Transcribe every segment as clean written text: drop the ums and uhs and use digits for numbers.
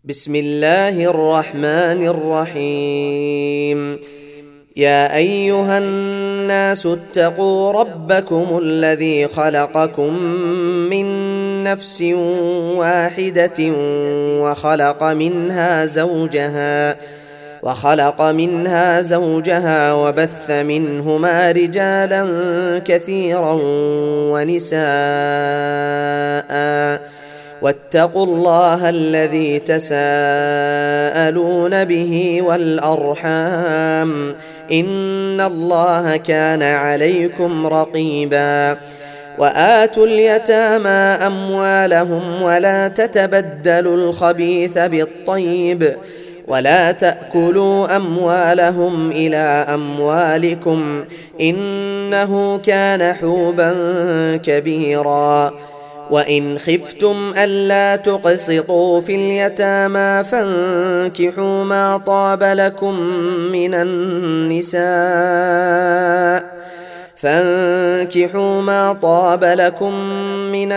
بسم الله الرحمن الرحيم. يا أيها الناس اتقوا ربكم الذي خلقكم من نفس واحدة وخلق منها زوجها وبث منهما رجالا كثيرا ونساء، واتقوا الله الذي تساءلون به والأرحام، إن الله كان عليكم رقيبا. وآتوا اليتامى أموالهم ولا تتبدلوا الخبيث بالطيب، ولا تأكلوا أموالهم إلى أموالكم، إنه كان حوبا كبيرا. وإن خفتم ألا تقسطوا في اليتامى فانكحوا ما طاب لكم من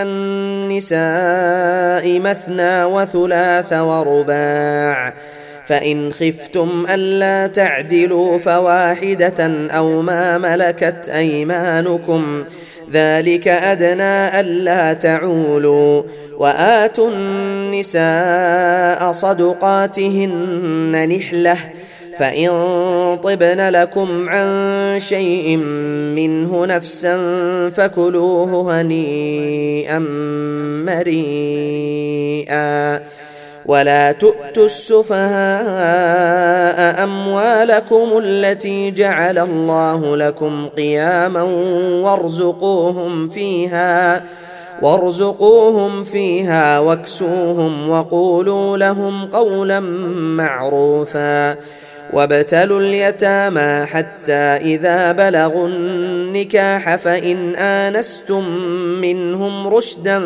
النساء مثنى وثلاث ورباع، فإن خفتم ألا تعدلوا فواحدة أو ما ملكت أيمانكم، ذلك أدنى ألا تعولوا. وآتوا النساء صدقاتهن نحلة، فإن طبن لكم عن شيء منه نفسا فكلوه هنيئا مريئا. ولا تؤتوا السفهاء أموالكم التي جعل الله لكم قياما وارزقوهم فيها واكسوهم وقولوا لهم قولا معروفا. وابتلوا اليتامى حتى إذا بلغوا النكاح فإن آنستم منهم رشدا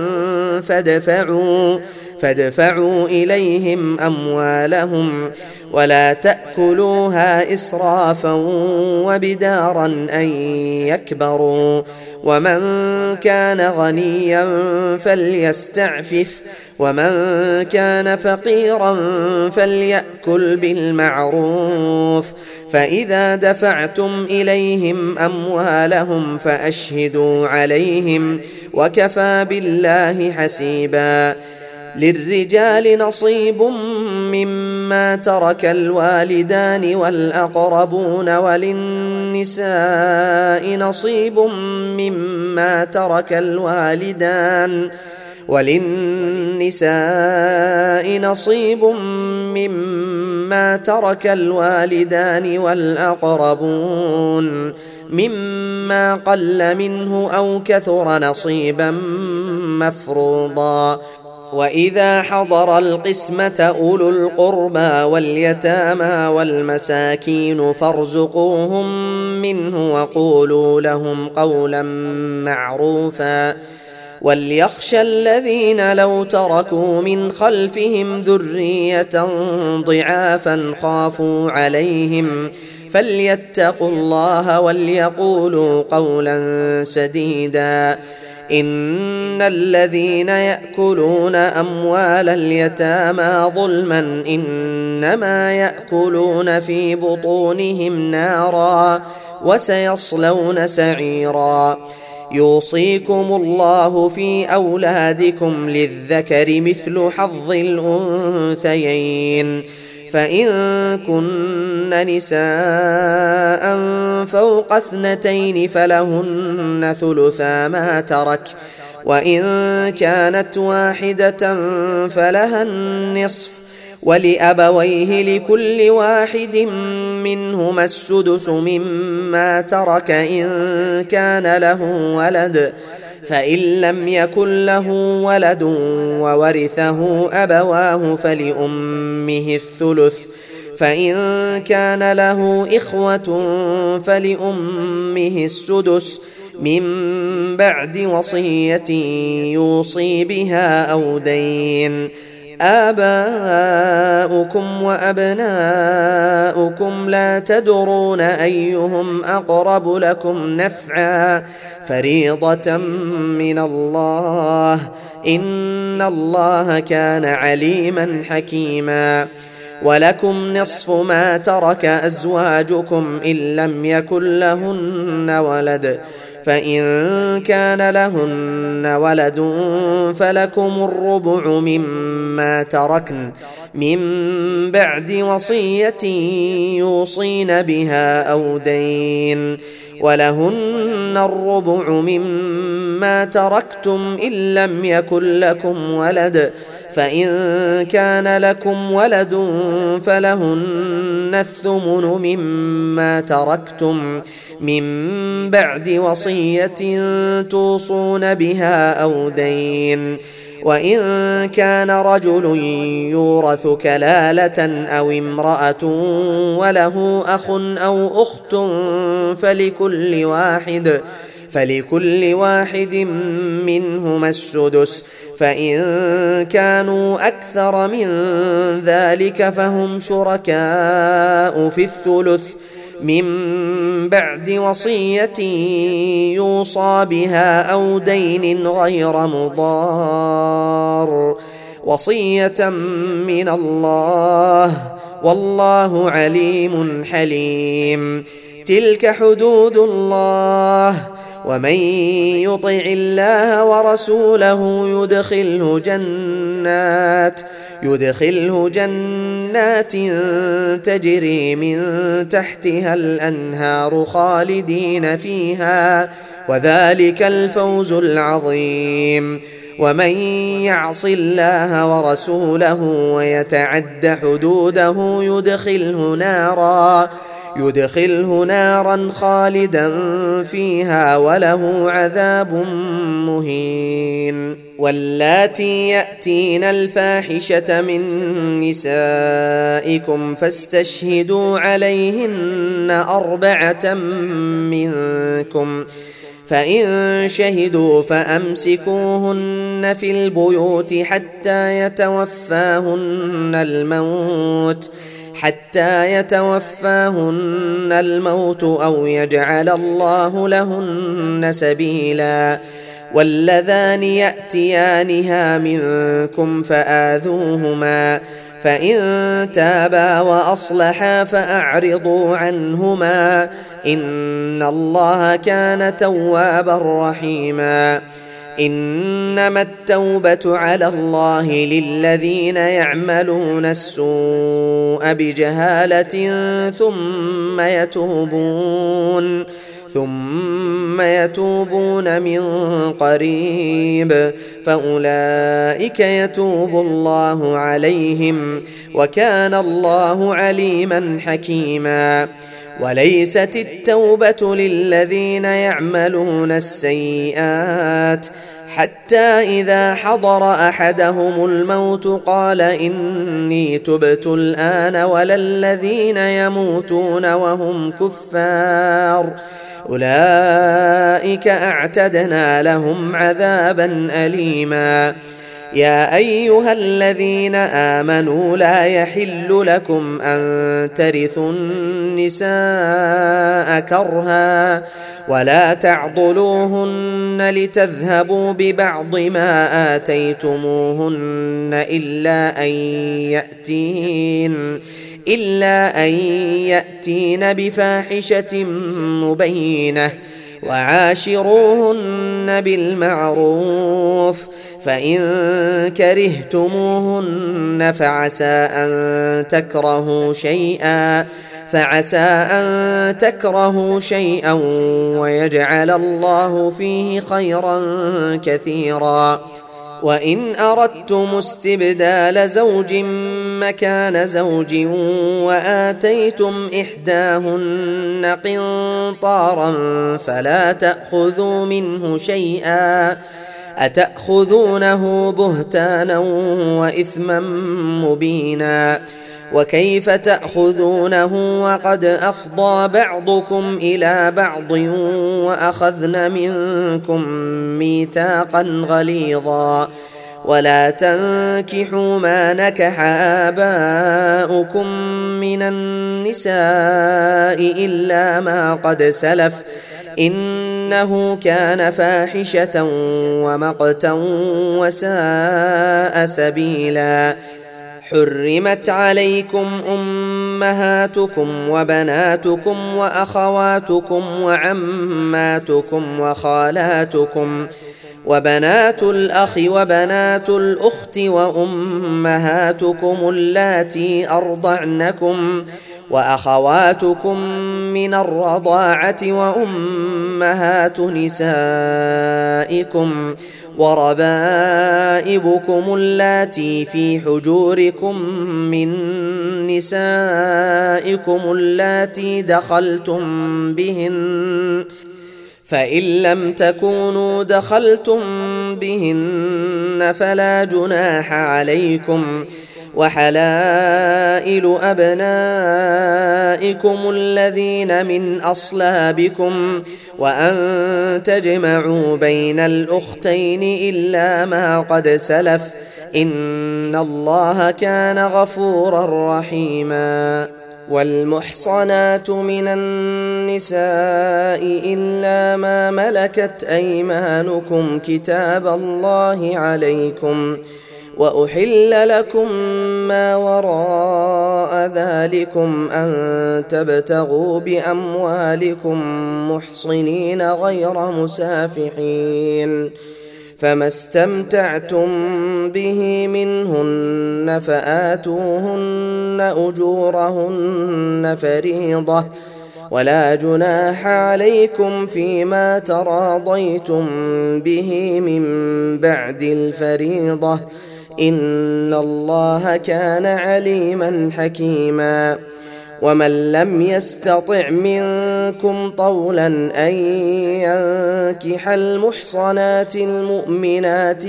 فادفعوا إليهم أموالهم، ولا تأكلوها إسرافا وبدارا أن يكبروا. ومن كان غنيا فليستعفف، ومن كان فقيرا فليأكل بالمعروف. فإذا دفعتم إليهم أموالهم فأشهدوا عليهم، وكفى بالله حسيبا. للرجال نصيب مما ترك الوالدان والأقربون، وللنساء نصيب مما ترك الوالدان والأقربون مما قل منه أو كثر نصيبا مفروضا. وإذا حضر القسمة أولو القربى واليتامى والمساكين فارزقوهم منه وقولوا لهم قولا معروفا. وليخشى الذين لو تركوا من خلفهم ذرية ضعافا خافوا عليهم فليتقوا الله وليقولوا قولا سديدا. إن الذين يأكلون أموال اليتامى ظلما إنما يأكلون في بطونهم نارا وسيصلون سعيرا. يوصيكم الله في أولادكم للذكر مثل حظ الأنثيين، فإن كن نساء فوق 2 فلهن ثلثا ما ترك، وإن كانت واحدة فلها النصف، ولأبويه لكل واحد منهما السدس مما ترك إن كان له ولد، فإن لم يكن له ولد وورثه أبواه فلأمه الثلث، فإن كان له إخوة فلأمه السدس من بعد وصية يوصي بها أو دين. آباؤكم وأبناؤكم لا تدرون أيهم أقرب لكم نفعا، فريضة من الله، إن الله كان عليما حكيما. ولكم نصف ما ترك أزواجكم إن لم يكن لهن ولد، فإن كان لهن ولد فلكم الربع مما تركن من بعد وصية يوصين بها أو دين، ولهن الربع مما تركتم إن لم يكن لكم ولد، فإن كان لكم ولد فلهن الثمن مما تركتم من بعد وصية توصون بها أو دين. وإن كان رجل يورث كلالة أو امرأة وله أخ أو أخت فلكل واحد منهما السدس، فإن كانوا أكثر من ذلك فهم شركاء في الثلث من بعد وصية يوصى بها أو دين غير مضار، وصية من الله، والله عليم حليم. تلك حدود الله، ومن يطع الله ورسوله يدخله جنات تجري من تحتها الأنهار خالدين فيها، وذلك الفوز العظيم. ومن يعص الله ورسوله ويتعد حدوده يدخله نارا خالدا فيها وله عذاب مهين. واللاتي يأتين الفاحشة من نسائكم فاستشهدوا عليهن 4 منكم، فإن شهدوا فأمسكوهن في البيوت حتى يتوفاهن الموت أو يجعل الله لهن سبيلا. واللذان يأتيانها منكم فآذوهما، فإن تابا وأصلحا فأعرضوا عنهما، إن الله كان توابا رحيما. إنما التوبة على الله للذين يعملون السوء بجهالة ثم يتوبون من قريب فأولئك يتوب الله عليهم، وكان الله عليما حكيما. وليست التوبة للذين يعملون السيئات حتى إذا حضر أحدهم الموت قال إني تبت الآن، ولا الذين يموتون وهم كفار، أولئك أعتدنا لهم عذابا أليما. يا أيها الذين آمنوا لا يحل لكم أن ترثوا النساء كرها، ولا تعضلوهن لتذهبوا ببعض ما آتيتموهن إلا أن يأتين بفاحشة مبينة، وعاشروهن بالمعروف، فإن كرهتموهن فعسى أن تكرهوا شيئا ويجعل الله فيه خيرا كثيرا. وإن أردتم استبدال زوج مكان زوج وآتيتم إحداهن قنطارا فلا تأخذوا منه شيئا، أتأخذونه بهتانا وإثما مبينا، وكيف تأخذونه وقد أفضى بعضكم إلى بعض وأخذن منكم ميثاقا غليظا. ولا تنكحوا ما نكح آباؤكم من النساء إلا ما قد سلف، إن إنه كان فاحشة ومقتا وساء سبيلا. حرمت عليكم أمهاتكم وبناتكم وأخواتكم وعماتكم وخالاتكم وبنات الأخ وبنات الأخت وأمهاتكم اللاتي أرضعنكم وأخواتكم من الرضاعة وأمهات نسائكم وربائبكم اللاتي في حجوركم من نسائكم اللاتي دخلتم بهن، فإن لم تكونوا دخلتم بهن فلا جناح عليكم، وحلائل أبنائكم الذين من أصلابكم، وأن تجمعوا بين الأختين إلا ما قد سلف، إن الله كان غفورا رحيما. والمحصنات من النساء إلا ما ملكت أيمانكم كتاب الله عليكم، وأحل لكم ما وراء ذلكم أن تبتغوا بأموالكم محصنين غير مسافحين، فما استمتعتم به منهن فآتوهن أجورهن فريضة، ولا جناح عليكم فيما تراضيتم به من بعد الفريضة، إن الله كان عليما حكيما. ومن لم يستطع منكم طولا أن ينكح المحصنات المؤمنات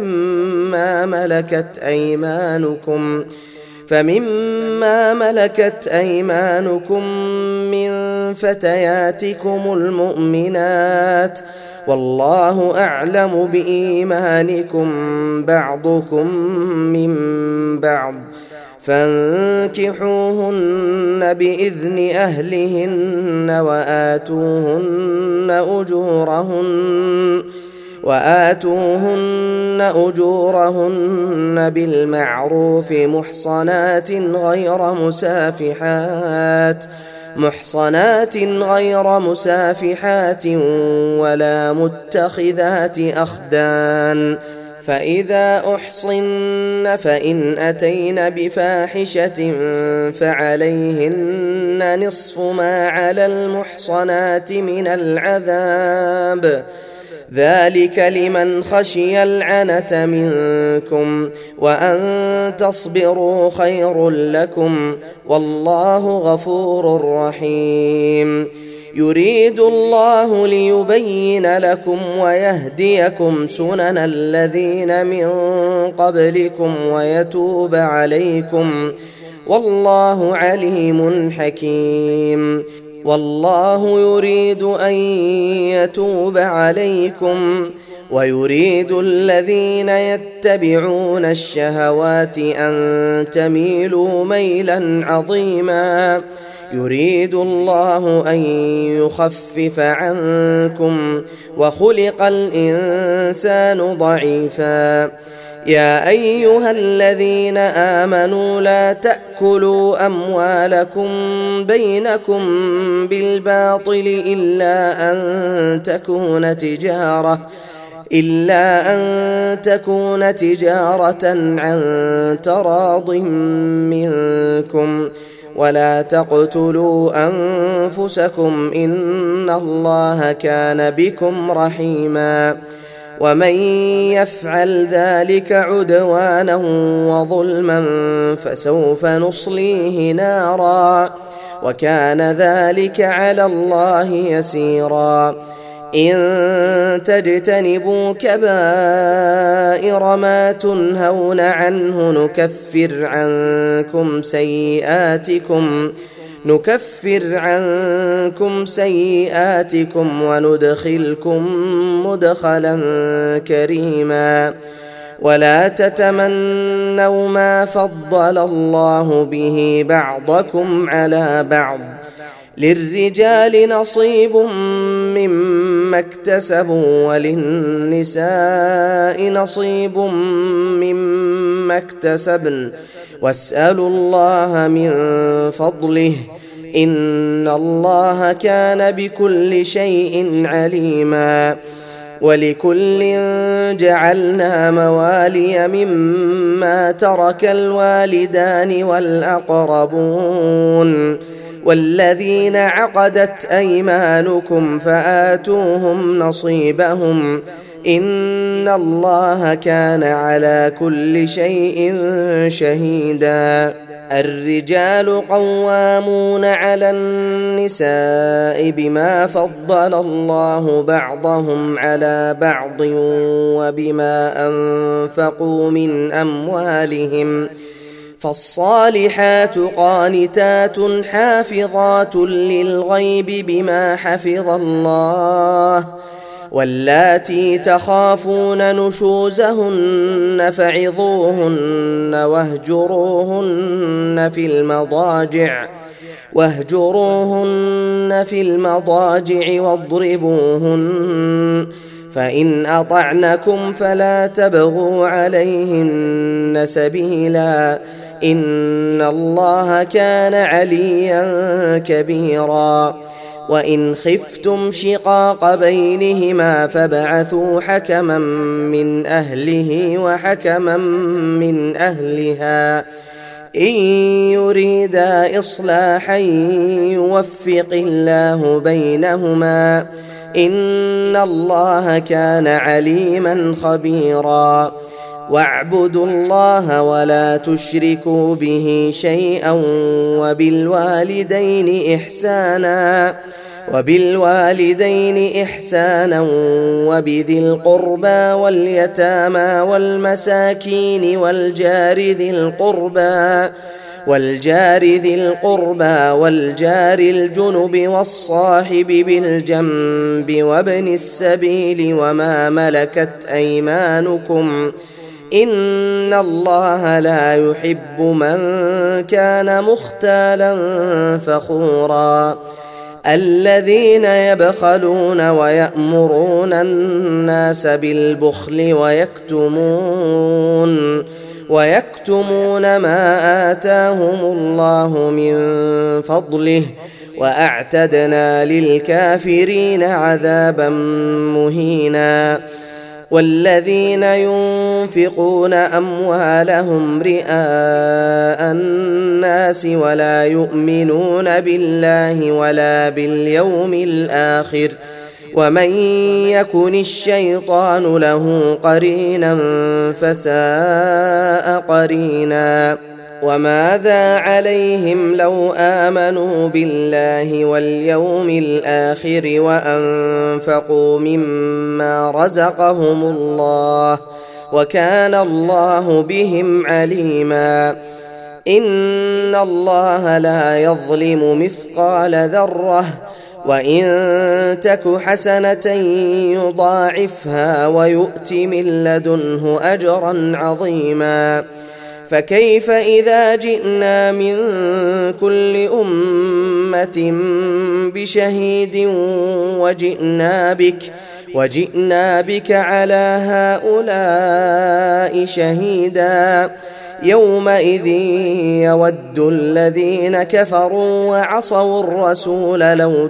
فمما ملكت أيمانكم من فتياتكم المؤمنات، والله أعلم بإيمانكم بعضكم من بعض، فانكحوهن بإذن أهلهن وآتوهن أجورهن بالمعروف محصنات غير مسافحات ولا متخذات أخدان، فإذا أحصن فإن أتين بفاحشة فعليهن نصف ما على المحصنات من العذاب، ذلك لمن خشي العنة منكم، وأن تصبروا خير لكم، والله غفور رحيم. يريد الله ليبين لكم ويهديكم سنن الذين من قبلكم ويتوب عليكم، والله عليم حكيم. والله يريد أن يتوب عليكم، ويريد الذين يتبعون الشهوات أن تميلوا ميلا عظيما. يريد الله أن يخفف عنكم، وخلق الإنسان ضعيفا. يا أيها الذين آمنوا لا تأكلوا أموالكم بينكم بالباطل إلا أن تكون تجارة عن تراض منكم، ولا تقتلوا أنفسكم إن الله كان بكم رحيما. ومن يفعل ذلك عدوانا وظلما فسوف نصليه نارا، وكان ذلك على الله يسيرا. إن تجتنبوا كبائر ما تنهون عنه نكفر عنكم سيئاتكم وندخلكم مدخلا كريما. ولا تتمنوا ما فضل الله به بعضكم على بعض، للرجال نصيب مما مما اكتسبوا وللنساء نصيب مما اكتسبن واسألوا الله من فضله إن الله كان بكل شيء عليما. ولكل جعلنا موالي مما ترك الوالدان والأقربون والذين عقدت أيمانكم فآتوهم نصيبهم إن الله كان على كل شيء شهيدا. الرجال قوامون على النساء بما فضل الله بعضهم على بعض وبما أنفقوا من أموالهم فالصالحات قانتات حافظات للغيب بما حفظ الله واللاتي تخافون نشوزهن فعظوهن واهجروهن في المضاجع واضربوهن فإن أطعنكم فلا تبغوا عليهن سبيلا إن الله كان عليا كبيرا. وإن خفتم شقاق بينهما فابعثوا حكما من أهله وحكما من أهلها إن يريدا إصلاحا يوفق الله بينهما إن الله كان عليما خبيرا. واعبدوا الله ولا تشركوا به شيئا وبالوالدين إحسانا وبذي القربى واليتامى والمساكين والجار ذي القربى والجار الجنب والصاحب بالجنب وابن السبيل وما ملكت أيمانكم إن الله لا يحب من كان مختالا فخورا. الذين يبخلون ويأمرون الناس بالبخل ويكتمون ما آتاهم الله من فضله وأعتدنا للكافرين عذابا مهينا. والذين ينفقون أموالهم رئاء الناس ولا يؤمنون بالله ولا باليوم الآخر ومن يكن الشيطان له قرينا فساء قرينا. وماذا عليهم لو آمنوا بالله واليوم الآخر وأنفقوا مما رزقهم الله وكان الله بهم عليما. إن الله لا يظلم مثقال ذرة وإن تك حسنة يضاعفها ويؤت من لدنه أجرا عظيما. فكيف إذا جئنا من كل أمة بشهيد وجئنا بك على هؤلاء شهيدا يومئذ يود الذين كفروا وعصوا الرسول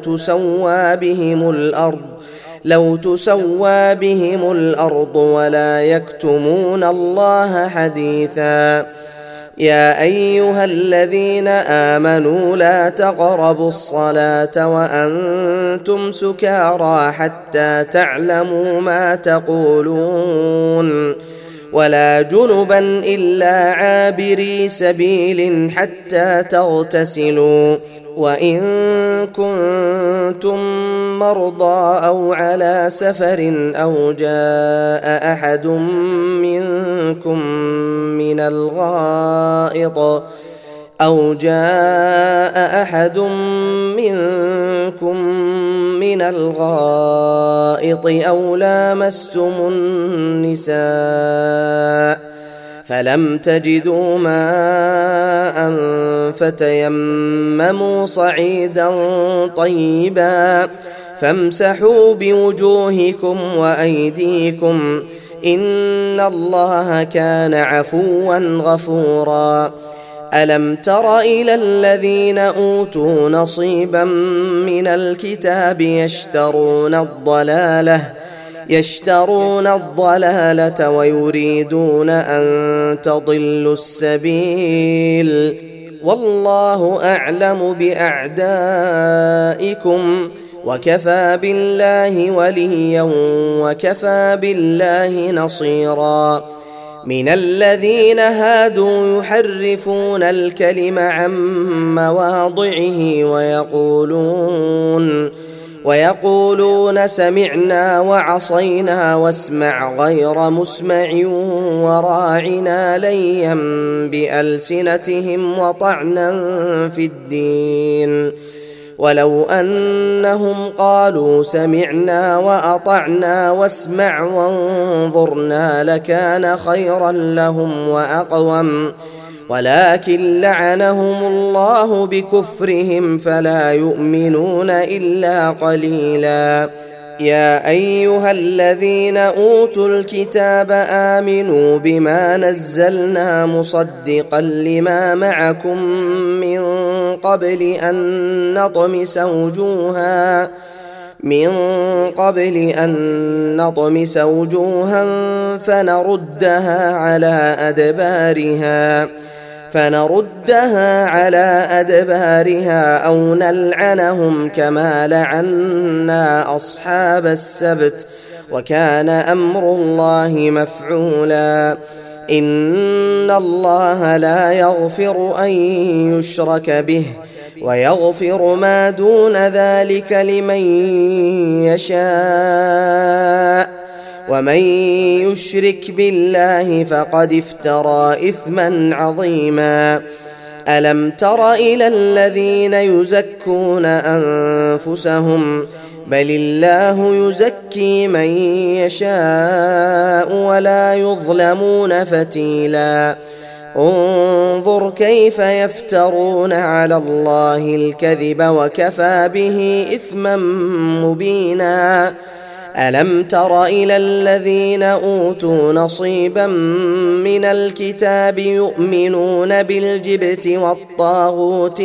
لو تسوى بهم الأرض ولا يكتمون الله حديثا. يا أيها الذين آمنوا لا تقربوا الصلاة وأنتم سكارى حتى تعلموا ما تقولون ولا جنبا إلا عابري سبيل حتى تغتسلوا وإن كنتم مرضى أو على سفر أو جاء أحد منكم من الغائط أو لامستم النساء فلم تجدوا ماء فامسحوا بوجوهكم وأيديكم إن الله كان عفوا غفورا. ألم تر إلى الذين أوتوا نصيبا من الكتاب يشترون الضلالة ويريدون أن تضلوا السبيل والله أعلم بأعدائكم وكفى بالله وليا وكفى بالله نصيرا. من الذين هادوا يحرفون الكلم عن مواضعه ويقولون سمعنا وعصينا واسمع غير مسمع وراعنا ليا بألسنتهم وطعنا في الدين ولو أنهم قالوا سمعنا وأطعنا واسمع وانظرنا لكان خيرا لهم وأقوم ولكن لعنهم الله بكفرهم فلا يؤمنون إلا قليلا. يا أيها الذين أوتوا الكتاب آمنوا بما نزلنا مصدقا لما معكم من قبل أن نطمس وجوها فنردها على أدبارها أو نلعنهم كما لعنا أصحاب السبت وكان أمر الله مفعولا. إن الله لا يغفر أن يشرك به ويغفر ما دون ذلك لمن يشاء ومن يشرك بالله فقد افترى إثما عظيما. ألم تر إلى الذين يزكون أنفسهم بل الله يزكي من يشاء ولا يظلمون فتيلا. انظر كيف يفترون على الله الكذب وكفى به إثما مبينا. ألم تر إلى الذين أوتوا نصيبا من الكتاب يؤمنون بالجبت والطاغوت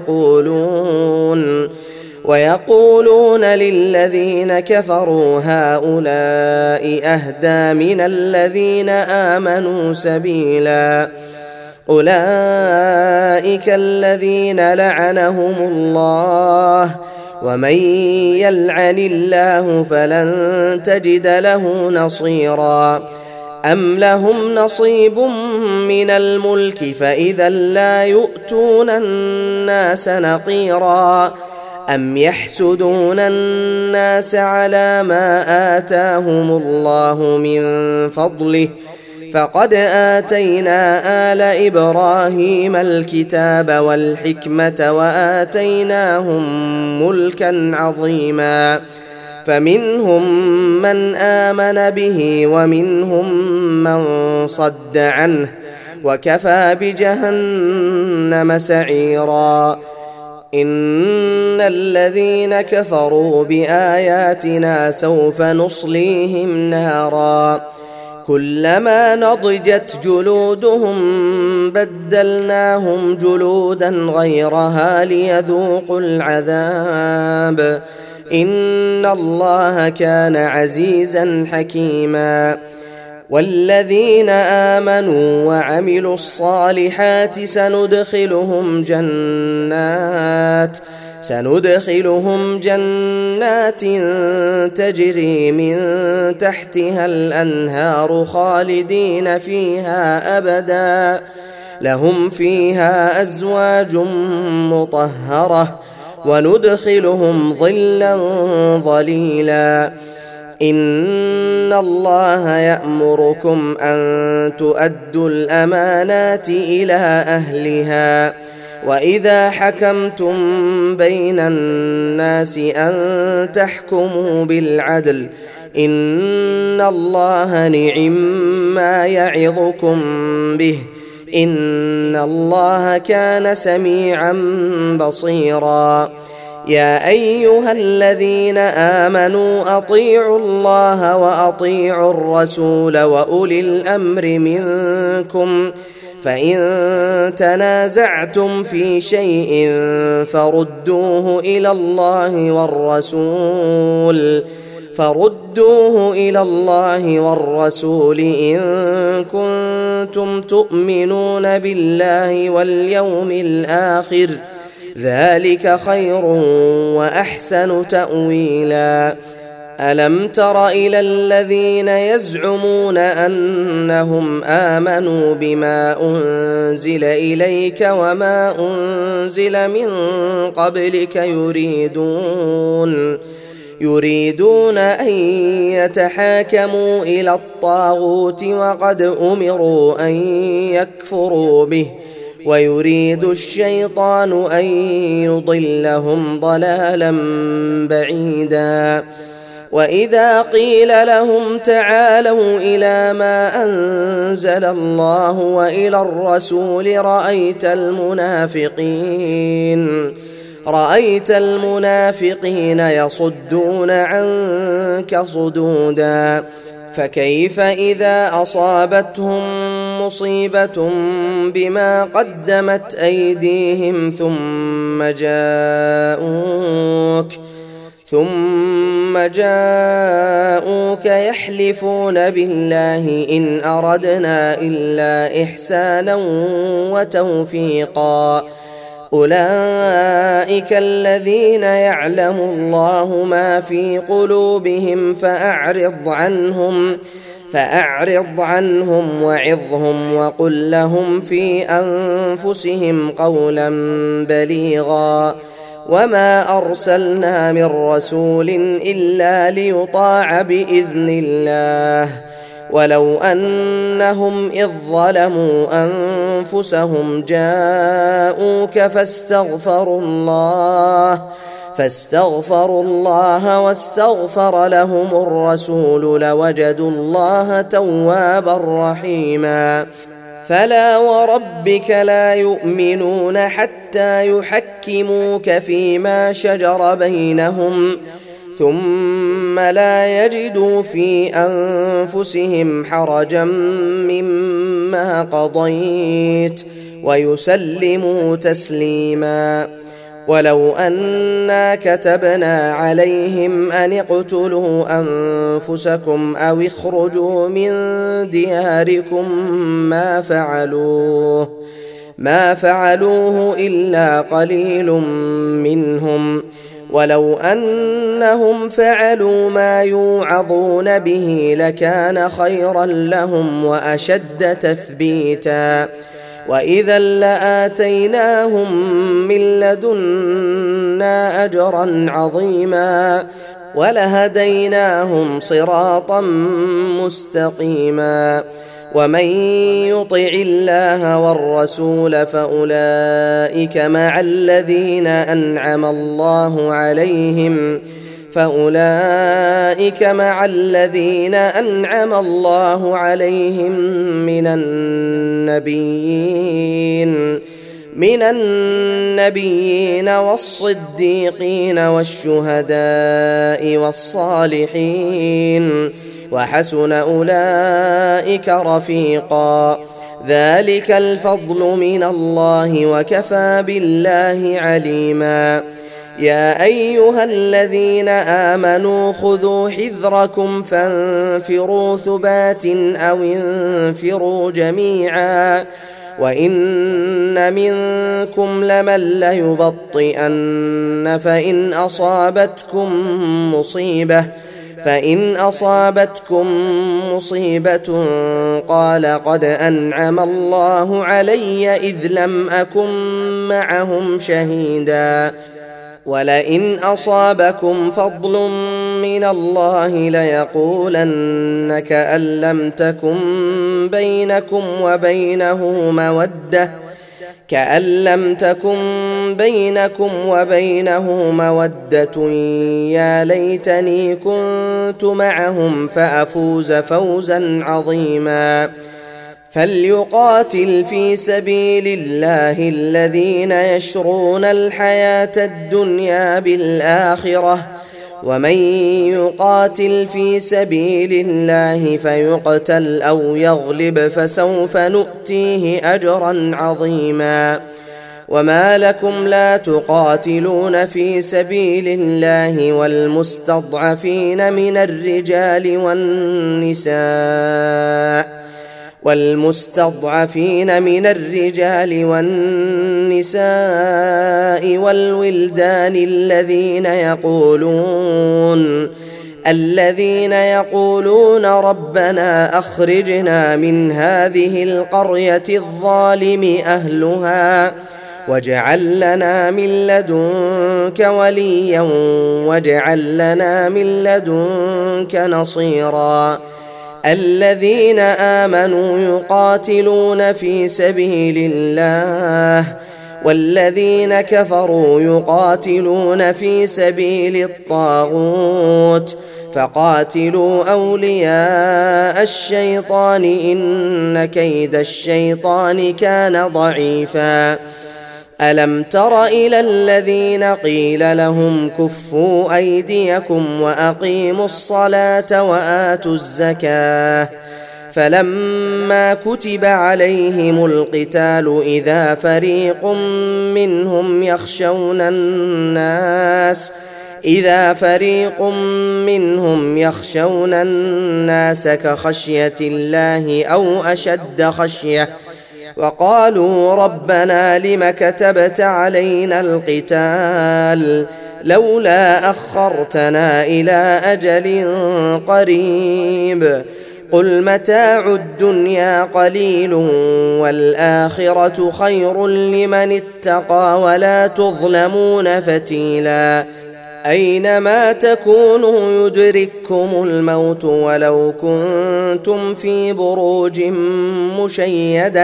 ويقولون للذين كفروا هؤلاء أهدى من الذين آمنوا سبيلا. أولئك الذين لعنهم الله ومن يلعن الله فلن تجد له نصيرا. أم لهم نصيب من الملك فإذا لا يؤتون الناس نقيرا. أم يحسدون الناس على ما آتاهم الله من فضله فقد آتينا آل إبراهيم الكتاب والحكمة وآتيناهم ملكا عظيما. فمنهم من آمن به ومنهم من صد عنه وكفى بجهنم سعيرا. إن الذين كفروا بآياتنا سوف نصليهم نارا كلما نضجت جلودهم بدلناهم جلودا غيرها ليذوقوا العذاب إن الله كان عزيزا حكيما. والذين آمنوا وعملوا الصالحات سندخلهم جنات تجري من تحتها الأنهار خالدين فيها أبدا لهم فيها أزواج مطهرة وندخلهم ظلا ظليلا. إن الله يأمركم أن تؤدوا الأمانات إلى أهلها وإذا حكمتم بين الناس أن تحكموا بالعدل إن الله نعم ما يعظكم به إن الله كان سميعا بصيرا. يا أيها الذين آمنوا أطيعوا الله وأطيعوا الرسول وأولي الأمر منكم فإن تنازعتم في شيء فردوه إلى الله والرسول إن كنتم تؤمنون بالله واليوم الآخر ذلك خير وأحسن تأويلا. ألم تر إلى الذين يزعمون أنهم آمنوا بما أنزل إليك وما أنزل من قبلك يريدون أن يتحاكموا إلى الطاغوت وقد أمروا أن يكفروا به ويريد الشيطان أن يضلهم ضلالا بعيدا. وإذا قيل لهم تعالوا إلى ما أنزل الله وإلى الرسول رأيت المنافقين يصدون عنك صدودا. فكيف إذا أصابتهم مصيبة بما قدمت أيديهم ثم جاءوك يحلفون بالله إن أردنا إلا إحسانا وتوفيقا أولئك الذين يعلم الله ما في قلوبهم فأعرض عنهم وعظهم وقل لهم في أنفسهم قولا بليغا. وما أرسلنا من رسول إلا ليطاع بإذن الله ولو أنهم إذ ظلموا أنفسهم جاءوك فاستغفروا الله واستغفر لهم الرسول لوجدوا الله توابا رحيما. فلا وربك لا يؤمنون حتى يحكموك فيما شجر بينهم ثم لا يجدوا في أنفسهم حرجا مما قضيت ويسلموا تسليما. ولو أنا كتبنا عليهم أن اقتلوا أنفسكم أو اخرجوا من دياركم ما فعلوه إلا قليل منهم ولو أنهم فعلوا ما يوعظون به لكان خيرا لهم وأشد تثبيتا وإذا لآتيناهم من لدنا أجرا عظيما ولهديناهم صراطا مستقيما. ومن يطع الله والرسول فأولئك مع الذين أنعم الله عليهم من النبيين والصديقين والشهداء والصالحين وحسن أولئك رفيقا. ذلك الفضل من الله وكفى بالله عليما. يا أيها الذين آمنوا خذوا حذركم فانفروا ثبات أو انفروا جميعا وإن منكم لمن ليبطئن فإن أصابتكم مصيبة قال قد أنعم الله علي إذ لم أكن معهم شهيدا ولئن أصابكم فضل من الله ليقولن كأن لم تكن بينكم وبينه مودة يا ليتني كنت معهم فأفوز فوزا عظيما. فليقاتل في سبيل الله الذين يشرون الحياة الدنيا بالآخرة ومن يقاتل في سبيل الله فيقتل أو يغلب فسوف نؤتيه أجرا عظيما. وما لكم لا تقاتلون في سبيل الله والمستضعفين من الرجال والنساء والولدان الذين يقولون ربنا أخرجنا من هذه القرية الظالم أهلها واجعل لنا من لدنك وليا واجعل لنا من لدنك نصيرا. الذين آمنوا يقاتلون في سبيل الله والذين كفروا يقاتلون في سبيل الطاغوت فقاتلوا أولياء الشيطان إن كيد الشيطان كان ضعيفا. ألم تر إلى الذين قيل لهم كفوا أيديكم وأقيموا الصلاة وآتوا الزكاة فلما كتب عليهم القتال إذا فريق منهم يخشون الناس كخشية الله أو أشد خشية وقالوا ربنا لم كتبت علينا القتال لولا أخرتنا إلى أجل قريب قل متاع الدنيا قليل والآخرة خير لمن اتقى ولا تظلمون فتيلا. أينما تكونوا يدرككم الموت ولو كنتم في بروج مشيدة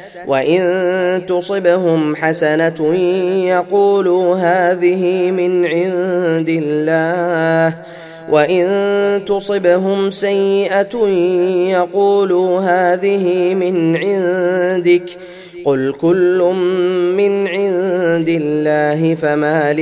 وإن تصبهم حسنة يقولوا هذه من عند الله وإن تصبهم سيئة يقولوا هذه من عندك قل كل من عند الله فما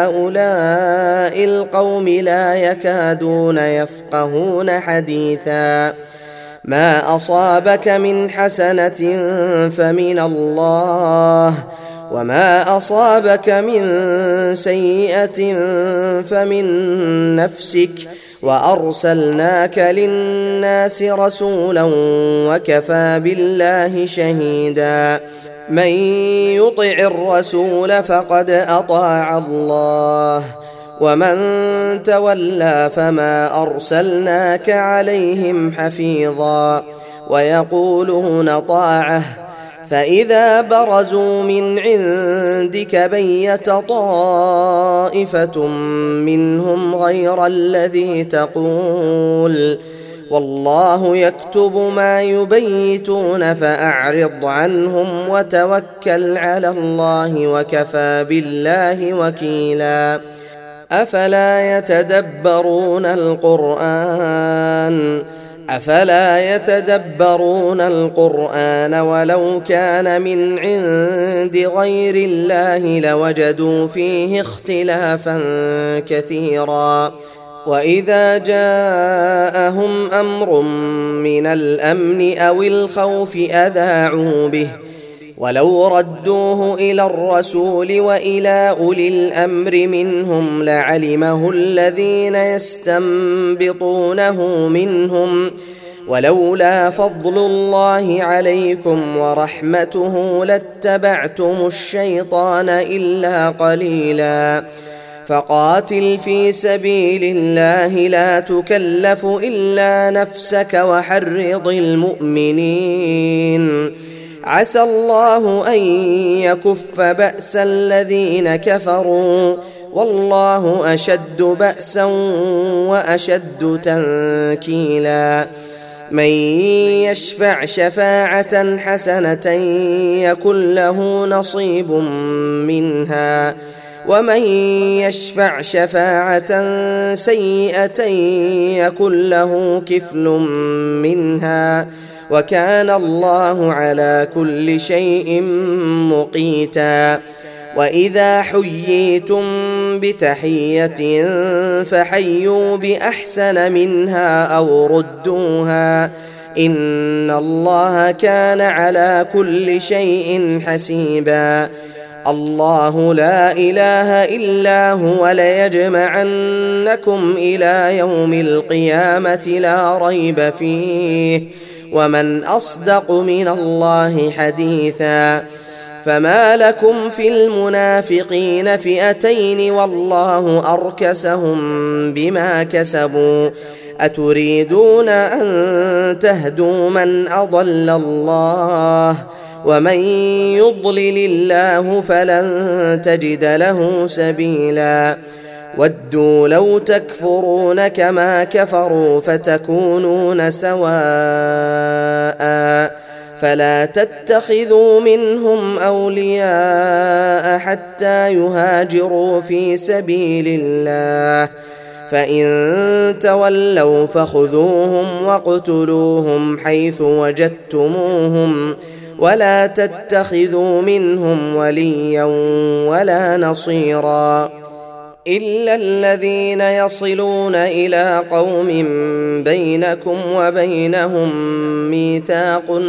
لهؤلاء القوم لا يكادون يفقهون حديثا. ما أصابك من حسنة فمن الله وما أصابك من سيئة فمن نفسك وأرسلناك للناس رسولا وكفى بالله شهيدا. من يطع الرسول فقد أطاع الله ومن تولى فما أرسلناك عليهم حفيظا. ويقولون طاعة فإذا برزوا من عندك بيت طائفة منهم غير الذي تقول والله يكتب ما يبيتون فأعرض عنهم وتوكل على الله وكفى بالله وكيلا. أفلا يتدبرون القرآن ولو كان من عند غير الله لوجدوا فيه اختلافا كثيرا. وإذا جاءهم أمر من الأمن أو الخوف أذاعوا به ولو ردوه إلى الرسول وإلى أولي الأمر منهم لعلمه الذين يستنبطونه منهم ولولا فضل الله عليكم ورحمته لاتبعتم الشيطان إلا قليلا. فقاتل في سبيل الله لا تكلف إلا نفسك وحرض المؤمنين عسى الله أن يكف بأس الذين كفروا والله أشد بأسا وأشد تنكيلا. من يشفع شفاعة حسنة يكن له نصيب منها ومن يشفع شفاعة سيئة يكن له كفل منها وكان الله على كل شيء مقيتا. وإذا حييتم بتحية فحيوا بأحسن منها أو ردوها إن الله كان على كل شيء حسيبا. الله لا إله إلا هو ليجمعنكم إلى يوم القيامة لا ريب فيه ومن أصدق من الله حديثا. فما لكم في المنافقين فئتين والله أركسهم بما كسبوا أتريدون أن تهدوا من أضل الله ومن يضلل الله فلن تجد له سبيلا. ودوا لو تكفرون كما كفروا فتكونون سواء فلا تتخذوا منهم أولياء حتى يهاجروا في سبيل الله فإن تولوا فخذوهم واقتلوهم حيث وجدتموهم ولا تتخذوا منهم وليا ولا نصيرا إلا الذين يصلون إلى قوم بينكم وبينهم ميثاق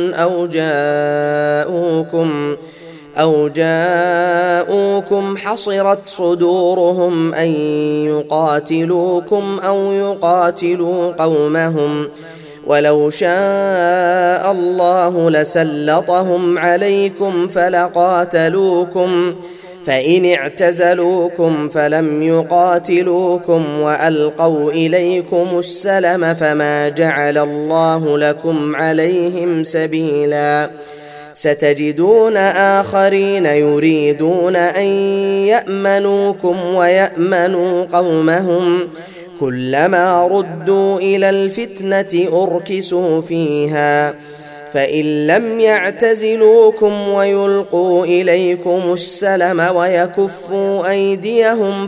أو جاءوكم حصرت صدورهم أن يقاتلوكم أو يقاتلوا قومهم ولو شاء الله لسلطهم عليكم فلقاتلوكم فإن اعتزلوكم فلم يقاتلوكم وألقوا إليكم السلم فما جعل الله لكم عليهم سبيلا. ستجدون آخرين يريدون أن يأمنوكم ويأمنوا قومهم كلما ردوا إلى الفتنة أركسوا فيها فإن لم يعتزلوكم ويلقوا إليكم السلم ويكفوا أيديهم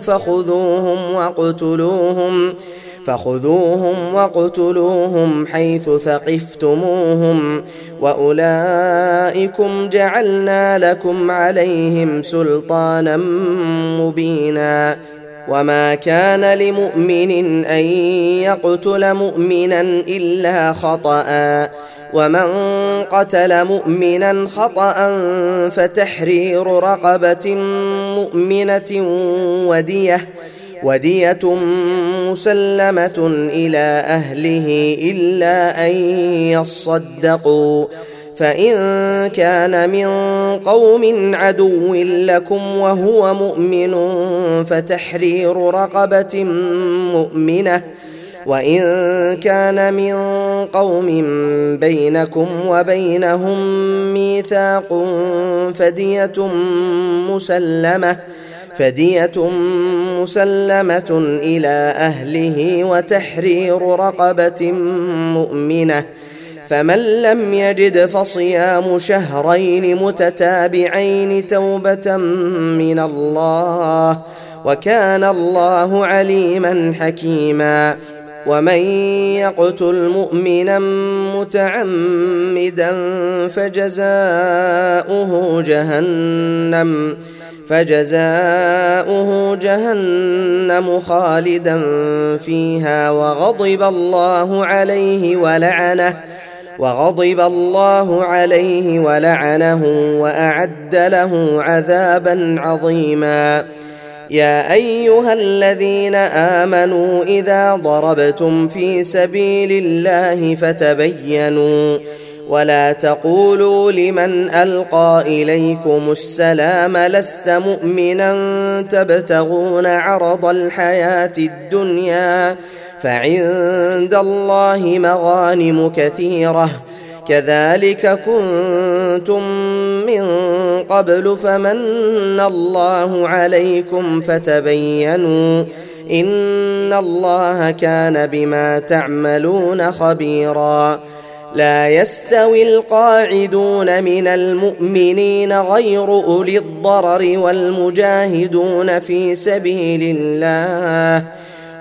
فخذوهم واقتلوهم حيث ثقفتموهم وأولئكم جعلنا لكم عليهم سلطانا مبينا. وما كان لمؤمن أن يقتل مؤمنا إلا خطأ ومن قتل مؤمنا خطأ فتحرير رقبة مؤمنة ودية مسلمة إلى أهله إلا أن يصدقوا فإن كان من قوم عدو لكم وهو مؤمن فتحرير رقبة مؤمنة وإن كان من قوم بينكم وبينهم ميثاق فدية مسلمة إلى أهله وتحرير رقبة مؤمنة فمن لم يجد فصيام شهرين متتابعين توبة من الله وكان الله عليما حكيما. ومن يقتل مؤمنا متعمدا فجزاؤه جهنم خالدا فيها وغضب الله عليه ولعنه وأعد له عذابا عظيما. يا أيها الذين آمنوا إذا ضربتم في سبيل الله فتبينوا ولا تقولوا لمن ألقى إليكم السلام لست مؤمنا تبتغون عرض الحياة الدنيا فعند الله مغانم كثيرة كذلك كنتم من قبل فمن الله عليكم فتبينوا إن الله كان بما تعملون خبيرا. لا يستوي القاعدون من المؤمنين غير أولي الضرر والمجاهدون في سبيل الله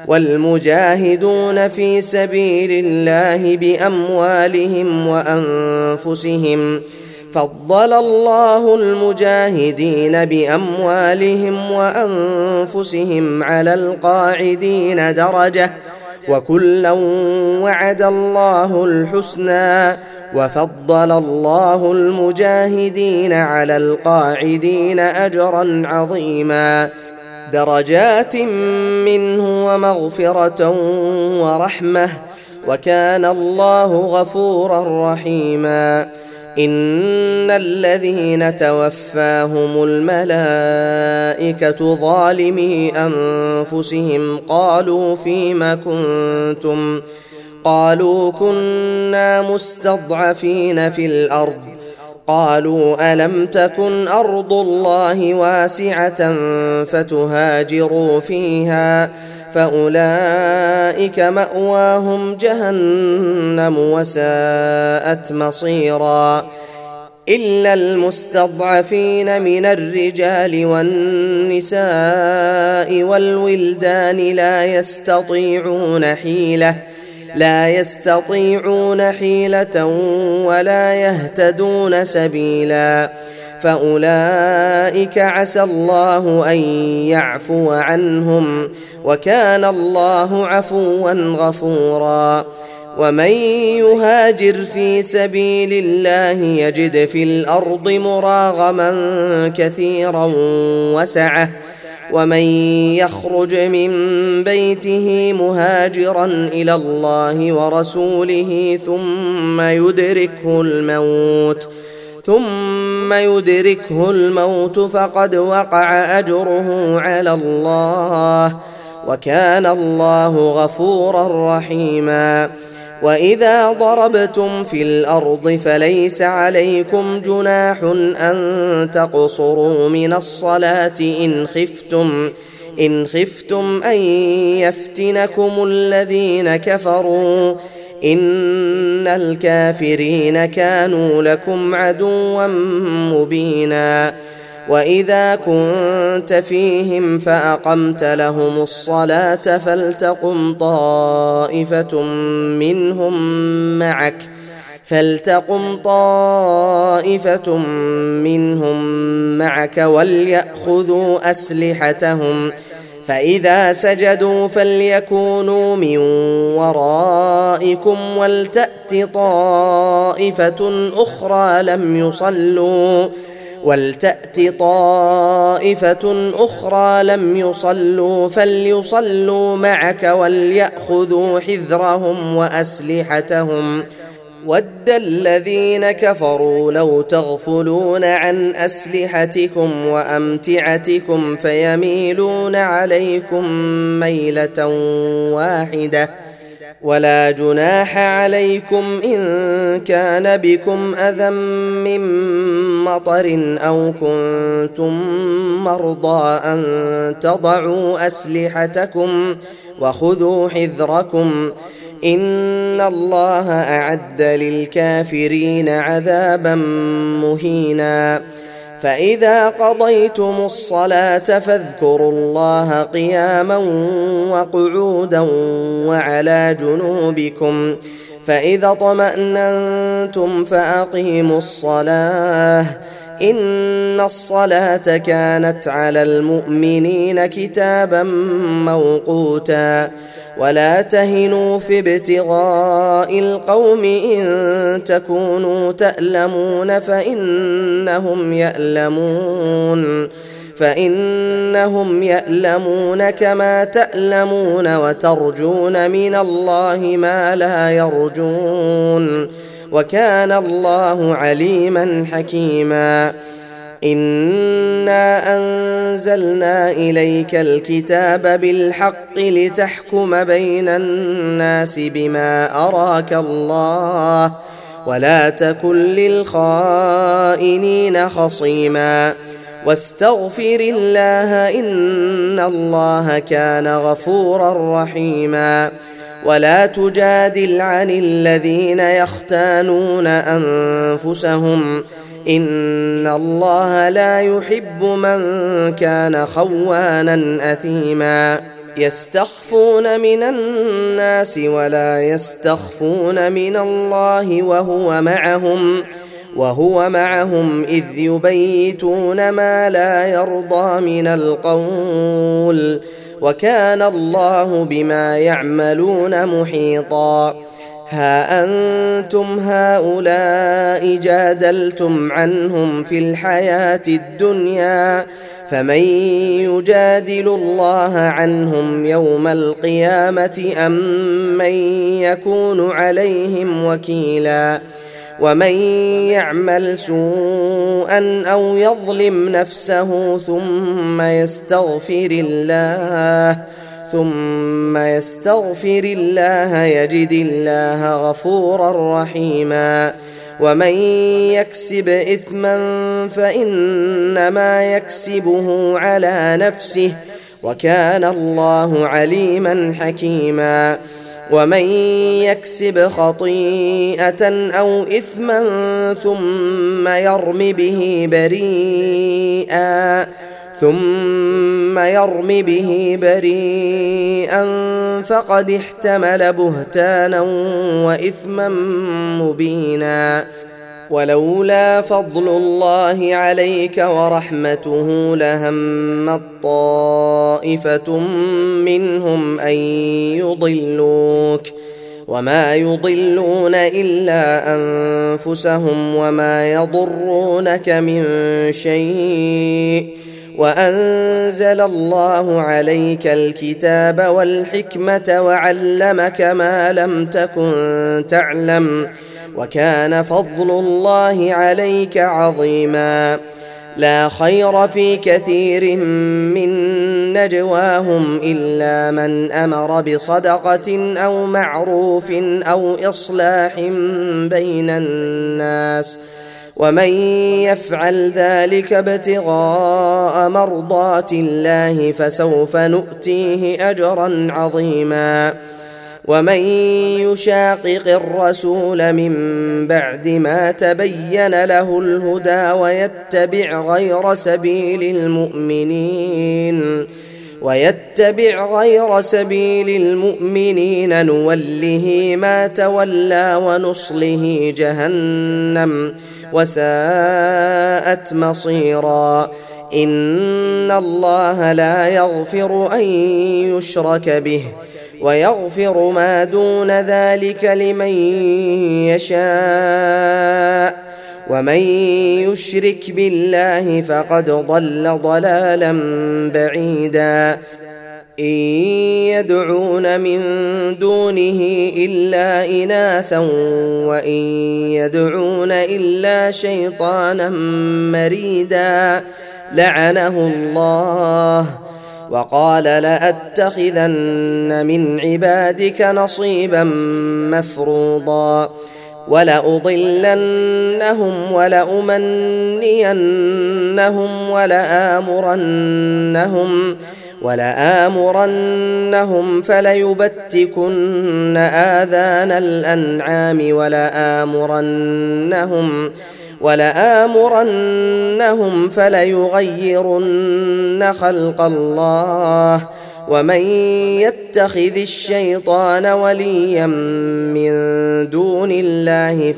والمجاهدون في سبيل الله بأموالهم وأنفسهم. فضل الله المجاهدين بأموالهم وأنفسهم على القاعدين درجة، وكلا وعد الله الحسنى. وفضل الله المجاهدين على القاعدين أجرا عظيما، درجات منه ومغفرة ورحمة، وكان الله غفورا رحيما. إن الذين توفاهم الملائكة ظالمي أنفسهم قالوا فيم كنتم؟ قالوا كنا مستضعفين في الأرض. قالوا ألم تكن أرض الله واسعة فتهاجروا فيها؟ فأولئك مأواهم جهنم وساءت مصيرا. إلا المستضعفين من الرجال والنساء والولدان لا يستطيعون حيلة ولا يهتدون سبيلا، فأولئك عسى الله أن يعفو عنهم، وكان الله عفوا غفورا. ومن يهاجر في سبيل الله يجد في الأرض مراغما كثيرا وسعة، ومن يخرج من بيته مهاجرا إلى الله ورسوله ثم يدركه الموت فقد وقع أجره على الله، وكان الله غفورا رحيما. وإذا ضربتم في الأرض فليس عليكم جناح أن تقصروا من الصلاة إن خفتم أن يفتنكم الذين كفروا، إن الكافرين كانوا لكم عدوا مبينا. وإذا كنت فيهم فأقمت لهم الصلاة فلتقم طائفة منهم معك وليأخذوا أسلحتهم، فإذا سجدوا فليكونوا من ورائكم ولتأت طائفة أخرى لم يصلوا فليصلوا معك وليأخذوا حذرهم وأسلحتهم. ود الذين كفروا لو تغفلون عن أسلحتكم وأمتعتكم فيميلون عليكم ميلة واحدة. ولا جناح عليكم إن كان بكم أذى من مطر أو كنتم مرضى أن تضعوا أسلحتكم وخذوا حذركم، إن الله أعد للكافرين عذابا مهينا. فإذا قضيتم الصلاة فاذكروا الله قياما وقعودا وعلى جنوبكم، فإذا اطمأننتم فأقيموا الصلاة، إن الصلاة كانت على المؤمنين كتابا موقوتا. ولا تهنوا في ابتغاء القوم إن تكونوا تألمون فإنهم يألمون كما تألمون وترجون من الله ما لا يرجون، وكان الله عليما حكيما. إنا أنزلنا إليك الكتاب بالحق لتحكم بين الناس بما أراك الله، ولا تكن للخائنين خصيما، واستغفر الله إن الله كان غفورا رحيما. ولا تجادل عن الذين يختانون أنفسهم، إن الله لا يحب من كان خوانا أثيما. يستخفون من الناس ولا يستخفون من الله وهو معهم إذ يبيتون ما لا يرضى من القول وكان الله بما يعملون محيطا. ها أنتم هؤلاء جادلتم عنهم في الحياة الدنيا فمن يجادل الله عنهم يوم القيامة أم من يكون عليهم وكيلا. ومن يعمل سوءا أو يظلم نفسه ثم يستغفر الله يجد الله غفورا رحيما. ومن يكسب إثما فإنما يكسبه على نفسه وكان الله عليما حكيما. ومن يكسب خطيئة أو إثما ثم يرم به بريئا فقد احتمل بهتانا وإثما مبينا. ولولا فضل الله عليك ورحمته لهمت طائفة منهم أن يضلوك وما يضلون إلا أنفسهم وما يضرونك من شيء وأنزل الله عليك الكتاب والحكمة وعلمك ما لم تكن تعلم وكان فضل الله عليك عظيما. لا خير في كثير من نجواهم إلا من أمر بصدقة أو معروف أو إصلاح بين الناس ومن يفعل ذلك ابتغاء مرضات الله فسوف نؤتيه أجرا عظيما. ومن يشاقق الرسول من بعد ما تبين له الهدى ويتبع غير سبيل المؤمنين نوله ما تولى ونصله جهنم وساءت مصيرا. إن الله لا يغفر أن يشرك به ويغفر ما دون ذلك لمن يشاء ومن يشرك بالله فقد ضل ضلالا بعيدا. إن يدعون من دونه إلا إناثا وإن يدعون إلا شيطانا مريدا لعنه الله وقال لأتخذن من عبادك نصيبا مفروضا ولأضلنهم ولأمنينهم ولآمرنهم فليبتكن آذان الأنعام ولآمرنهم فليغيرن خلق الله ومن يتخذ الشيطان وليا من دون الله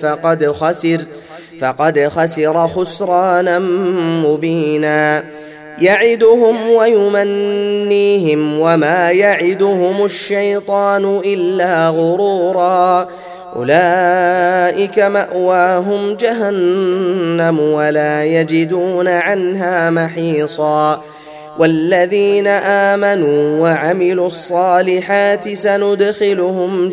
فقد خسر خسرانا مبينا. يعدهم ويمنيهم وما يعدهم الشيطان إلا غرورا. أولئك مأواهم جهنم ولا يجدون عنها محيصا. والذين آمنوا وعملوا الصالحات سندخلهم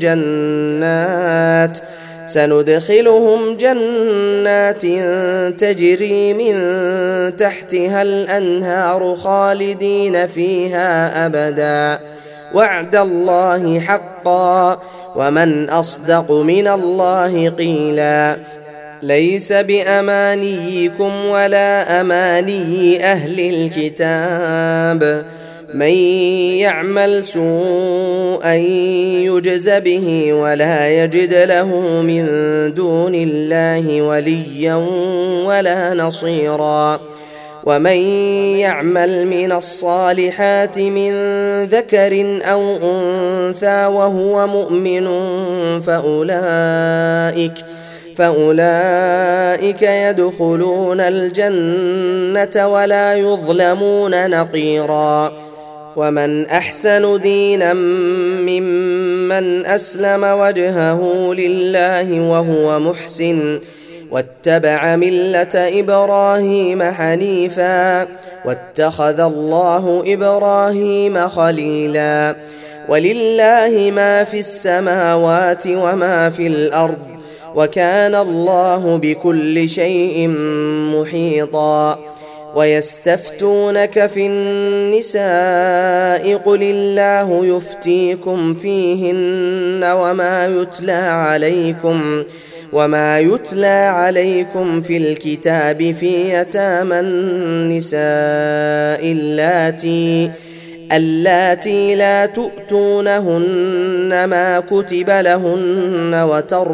جنات تجري من تحتها الأنهار خالدين فيها أبدا وعد الله حقا ومن أصدق من الله قيلا. ليس بأمانيكم ولا أماني أهل الكتاب من يعمل سوءا يجز به ولا يجد له من دون الله وليا ولا نصيرا. ومن يعمل من الصالحات من ذكر أو أنثى وهو مؤمن فأولئك يدخلون الجنة ولا يظلمون نقيرا. ومن أحسن دينا ممن أسلم وجهه لله وهو محسن واتبع ملة إبراهيم حنيفا واتخذ الله إبراهيم خليلا. ولله ما في السماوات وما في الأرض وكان الله بكل شيء محيطا. ويستفتونك في النساء قل الله يفتيكم فيهن وما يتلى عليكم في الكتاب في يتامى النساء اللاتي لا تؤتونهن ما كتب لهن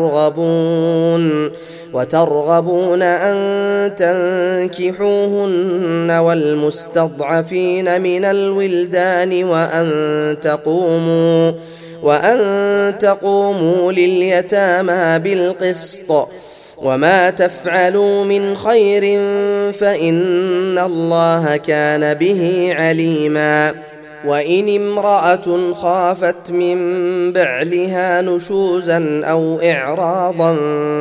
وترغبون أن تنكحوهن والمستضعفين من الولدان وأن تقوموا لليتامى بالقسط وما تفعلوا من خير فإن الله كان به عليما. وإن امرأة خافت من بعلها نشوزا أو إعراضا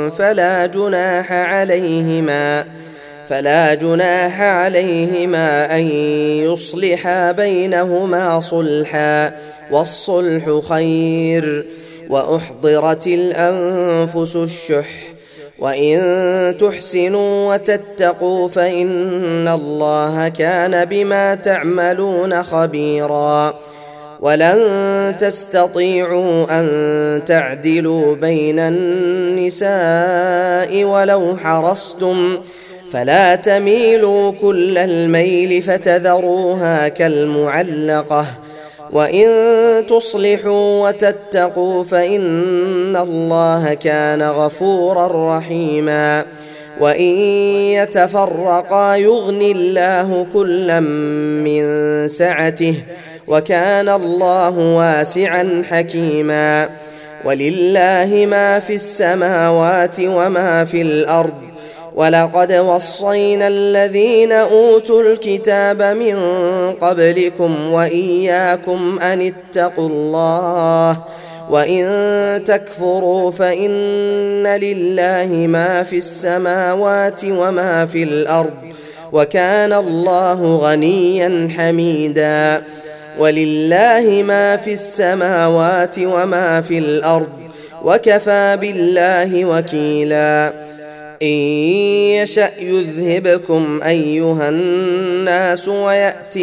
فلا جناح عليهما أن يصلحا بينهما صلحا والصلح خير. وأحضرت الأنفس الشح وإن تحسنوا وتتقوا فإن الله كان بما تعملون خبيرا. ولن تستطيعوا أن تعدلوا بين النساء ولو حرصتم فلا تميلوا كل الميل فتذروها كالمعلقة. وإن تصلحوا وتتقوا فإن الله كان غفورا رحيما. وإن يتفرقا يغن الله كلا من سعته وكان الله واسعا حكيما. ولله ما في السماوات وما في الأرض ولقد وصينا الذين أوتوا الكتاب من قبلكم وإياكم أن اتقوا الله وإن تكفروا فإن لله ما في السماوات وما في الأرض وكان الله غنيا حميدا. ولله ما في السماوات وما في الأرض وكفى بالله وكيلا. إن يشأ يذهبكم أيها الناس ويأت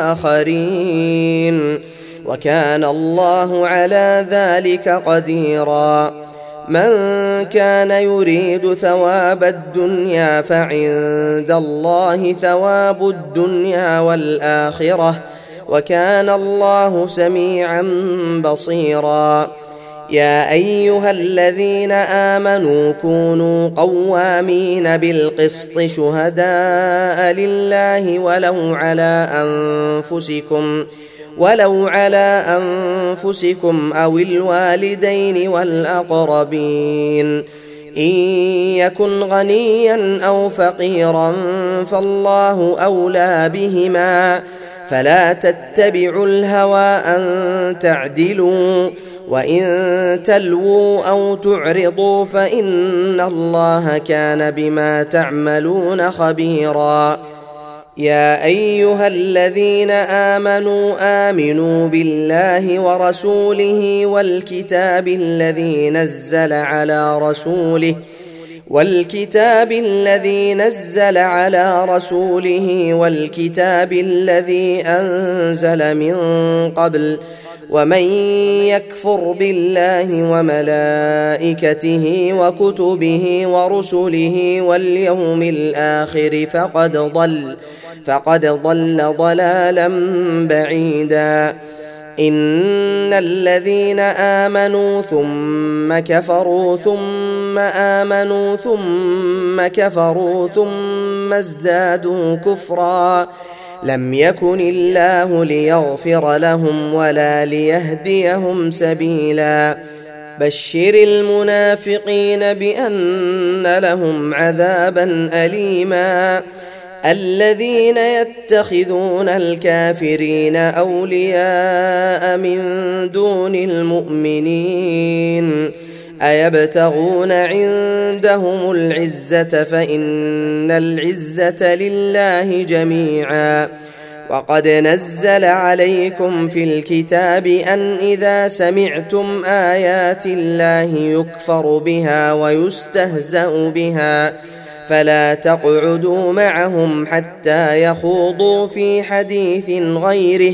بآخرين وكان الله على ذلك قديرا. من كان يريد ثواب الدنيا فعند الله ثواب الدنيا والآخرة وكان الله سميعا بصيرا. يا أيها الذين آمنوا كونوا قوامين بالقسط شهداء لله ولو على أنفسكم أو الوالدين والأقربين. إن يكن غنيا أو فقيرا فالله أولى بهما فلا تتبعوا الهوى أن تعدلوا وإن تلووا أو تعرضوا فإن الله كان بما تعملون خبيرا. يا أيها الذين آمنوا بالله ورسوله والكتاب الذي نزل على رسوله والكتاب الذي أنزل من قبل ومن يكفر بالله وملائكته وكتبه ورسله واليوم الآخر فقد ضل ضلالا بعيدا. إن الذين آمنوا ثم كفروا ثم آمنوا ثم كفروا ثم ازدادوا كفرا لم يكن الله ليغفر لهم ولا ليهديهم سبيلا بشر المنافقين بأن لهم عذابا أليما الذين يتخذون الكافرين أولياء من دون المؤمنين أيبتغون عندهم العزة فإن العزة لله جميعا وقد نزل عليكم في الكتاب أن إذا سمعتم آيات الله يكفر بها ويستهزأ بها فلا تقعدوا معهم حتى يخوضوا في حديث غيره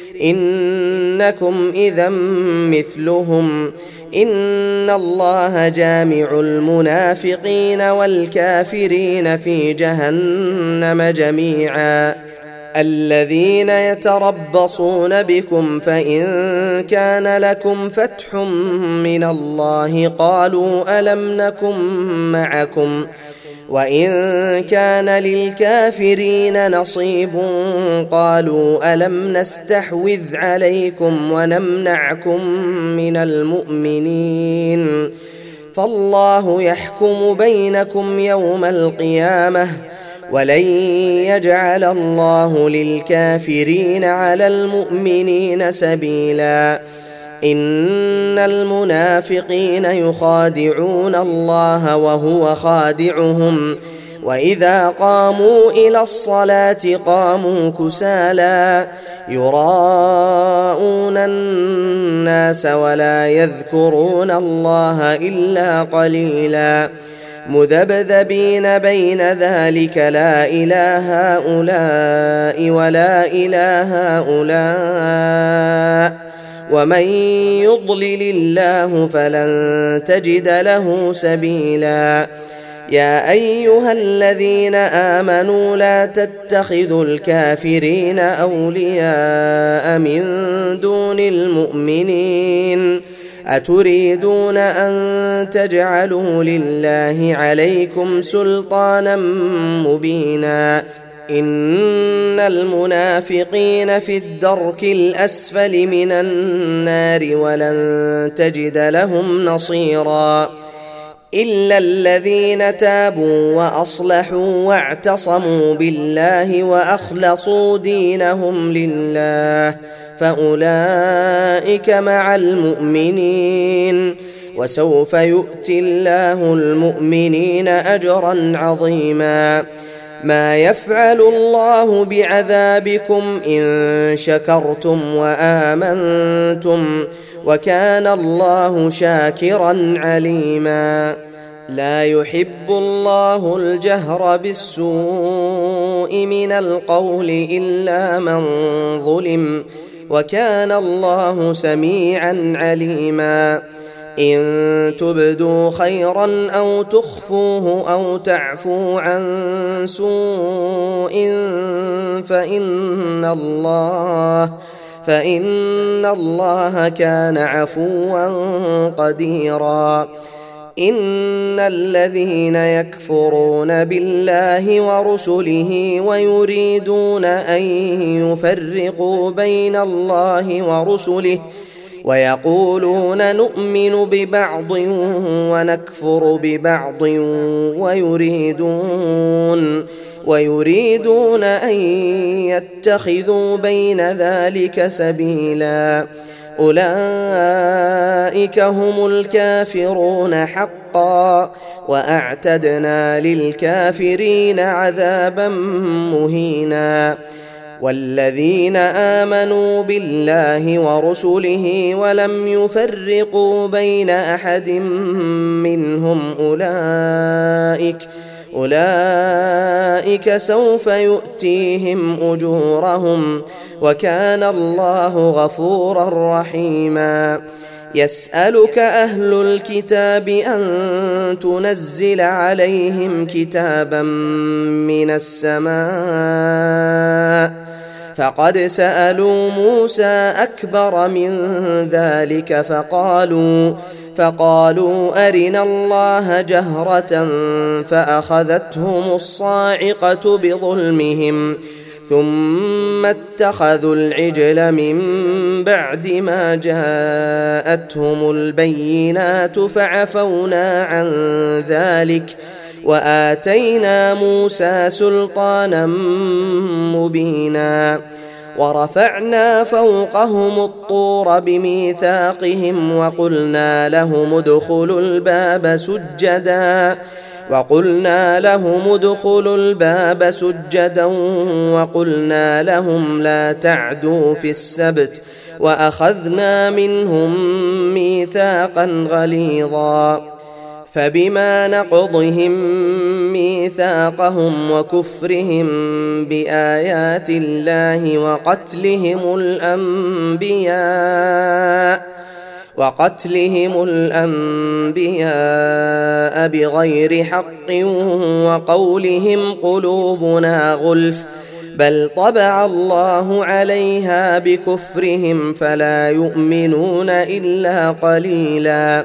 إنكم إذا مثلهم إن الله جامع المنافقين والكافرين في جهنم جميعا الذين يتربصون بكم فإن كان لكم فتح من الله قالوا ألم نكن معكم وإن كان للكافرين نصيب قالوا ألم نستحوذ عليكم ونمنعكم من المؤمنين فالله يحكم بينكم يوم القيامة ولن يجعل الله للكافرين على المؤمنين سبيلا إن المنافقين يخادعون الله وهو خادعهم وإذا قاموا إلى الصلاة قاموا كسالى يراءون الناس ولا يذكرون الله إلا قليلا مذبذبين بين ذلك لا إله هؤلاء ولا إله هؤلاء ومن يضلل الله فلن تجد له سبيلا يا أيها الذين آمنوا لا تتخذوا الكافرين أولياء من دون المؤمنين أتريدون أن تجعلوا لله عليكم سلطانا مبينا إن المنافقين في الدرك الأسفل من النار ولن تجد لهم نصيرا إلا الذين تابوا وأصلحوا واعتصموا بالله وأخلصوا دينهم لله فأولئك مع المؤمنين وسوف يؤتي الله المؤمنين أجرا عظيما ما يفعل الله بعذابكم إن شكرتم وآمنتم وكان الله شاكرا عليما لا يحب الله الجهر بالسوء من القول إلا من ظلم وكان الله سميعا عليما إن تبدوا خيرا أو تخفوه أو تعفوا عن سوء فإن الله كان عفوا قديرا إن الذين يكفرون بالله ورسله ويريدون أن يفرقوا بين الله ورسله ويقولون نؤمن ببعض ونكفر ببعض ويريدون أن يتخذوا بين ذلك سبيلا أولئك هم الكافرون حقا وأعتدنا للكافرين عذابا مهينا والذين آمنوا بالله ورسله ولم يفرقوا بين أحد منهم أولئك سوف يؤتيهم أجورهم وكان الله غفورا رحيما يسألك أهل الكتاب أن تنزل عليهم كتابا من السماء فقد سألوا موسى أكبر من ذلك فقالوا أرنا الله جهرة فأخذتهم الصاعقة بظلمهم ثم اتخذوا العجل من بعد ما جاءتهم البينات فعفونا عن ذلك وآتينا موسى سلطانا مبينا ورفعنا فوقهم الطور بميثاقهم وقلنا لهم ادخلوا الباب سجدا وقلنا لهم لا تعدوا في السبت وأخذنا منهم ميثاقا غليظا فبما نقضهم ميثاقهم وكفرهم بآيات الله وقتلهم الأنبياء بغير حق وقولهم قلوبنا غلف بل طبع الله عليها بكفرهم فلا يؤمنون إلا قليلا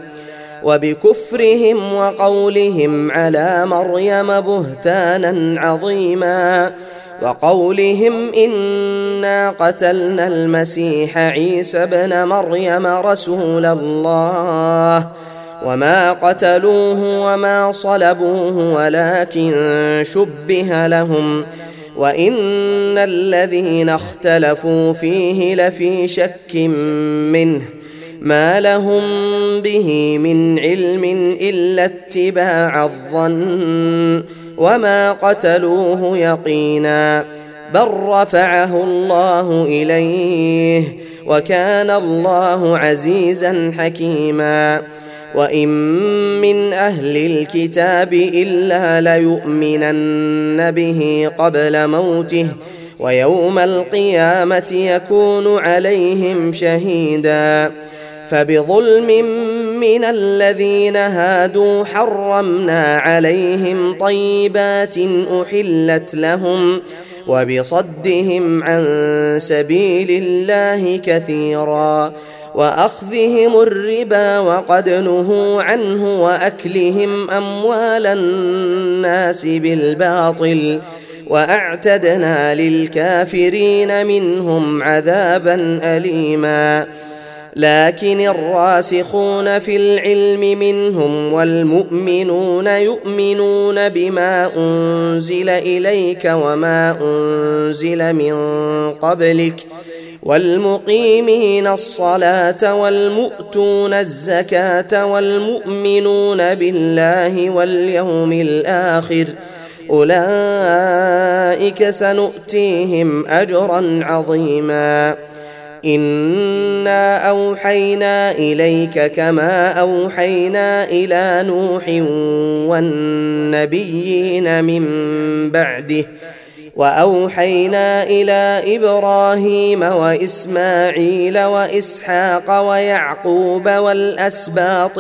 وبكفرهم وقولهم على مريم بهتانا عظيما وقولهم إنا قتلنا المسيح عيسى ابن مريم رسول الله وما قتلوه وما صلبوه ولكن شبه لهم وإن الذين اختلفوا فيه لفي شك منه ما لهم به من علم إلا اتباع الظن وما قتلوه يقينا بل رفعه الله إليه وكان الله عزيزا حكيما وإن من أهل الكتاب إلا ليؤمنن به قبل موته ويوم القيامة يكون عليهم شهيدا فبظلم من الذين هادوا حرمنا عليهم طيبات أحلت لهم وبصدهم عن سبيل الله كثيرا وأخذهم الربا وقد نهوا عنه وأكلهم أموال الناس بالباطل وأعتدنا للكافرين منهم عذابا أليما لكن الراسخون في العلم منهم والمؤمنون يؤمنون بما أنزل إليك وما أنزل من قبلك والمقيمين الصلاة والمؤتون الزكاة والمؤمنون بالله واليوم الآخر أولئك سنؤتيهم أجرا عظيما إنا أوحينا إليك كما أوحينا إلى نوح والنبيين من بعده وأوحينا إلى إبراهيم وإسماعيل وإسحاق ويعقوب والأسباط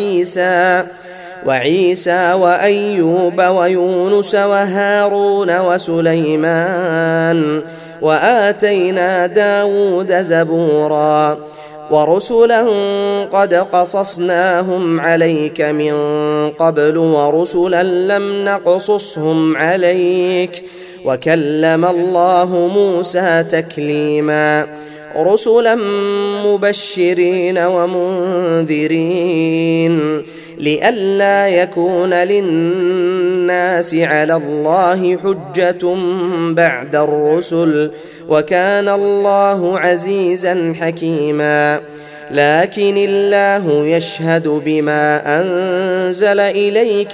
وعيسى وأيوب ويونس وهارون وسليمان وآتينا داود زبورا ورسلا قد قصصناهم عليك من قبل ورسلا لم نقصصهم عليك وكلم الله موسى تكليما رسلا مبشرين ومنذرين لئلا يكون للناس على الله حجة بعد الرسل وكان الله عزيزا حكيما لكن الله يشهد بما أنزل إليك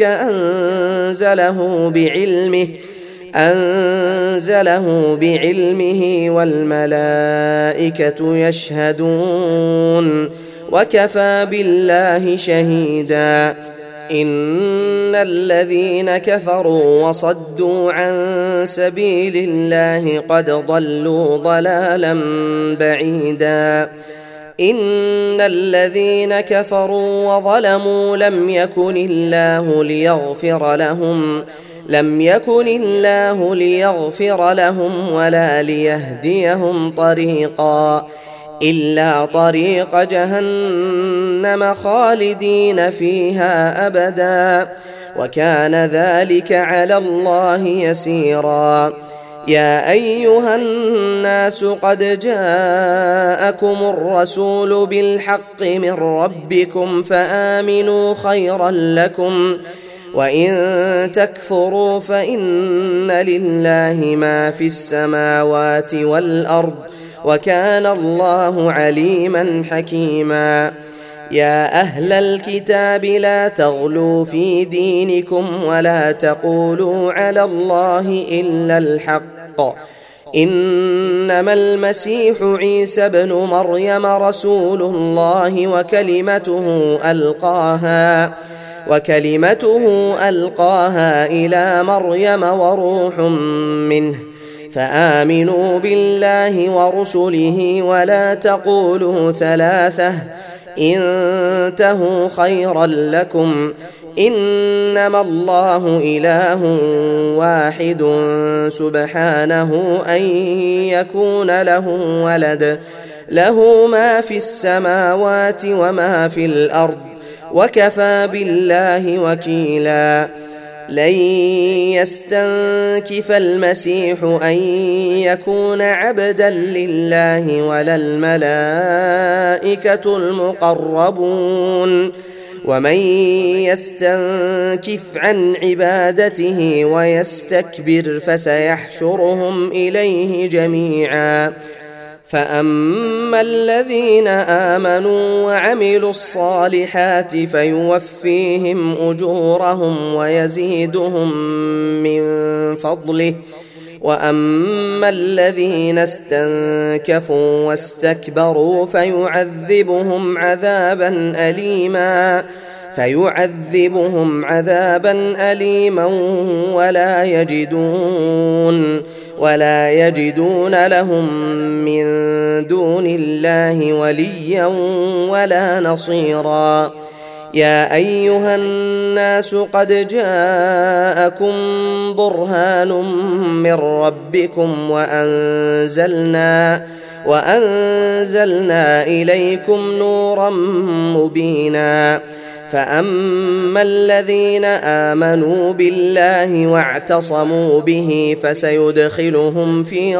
أنزله بعلمه والملائكة يشهدون وكفى بالله شهيدا إن الذين كفروا وصدوا عن سبيل الله قد ضلوا ضلالا بعيدا إن الذين كفروا وظلموا لم يكن الله لم يكن الله ليغفر لهم ولا ليهديهم طريقا إلا طريق جهنم خالدين فيها أبدا وكان ذلك على الله يسيرا. يا أيها الناس قد جاءكم الرسول بالحق من ربكم فآمنوا خيرا لكم وإن تكفروا فإن لله ما في السماوات والأرض وكان الله عليما حكيما. يا أهل الكتاب لا تغلوا في دينكم ولا تقولوا على الله إلا الحق إنما المسيح عيسى ابن مريم رسول الله وكلمته ألقاها إلى مريم وروح منه فآمنوا بالله ورسله ولا تقولوا ثلاثة انتهوا خيرا لكم إنما الله إله واحد سبحانه أن يكون له ولد له ما في السماوات وما في الأرض وكفى بالله وكيلا. لن يستنكف المسيح أن يكون عبدا لله ولا الملائكة المقربون ومن يستنكف عن عبادته ويستكبر فسيحشرهم إليه جميعا. فأما الذين آمنوا وعملوا الصالحات فيوفيهم أجورهم ويزيدهم من فضله وأما الذين استنكفوا واستكبروا فيعذبهم عذابا أليما ولا يجدون لهم من دون الله وليا ولا نصيرا. يا أيها الناس قد جاءكم برهان من ربكم وأنزلنا إليكم نورا مبينا. فأما الذين آمنوا بالله واعتصموا به فسيدخلهم في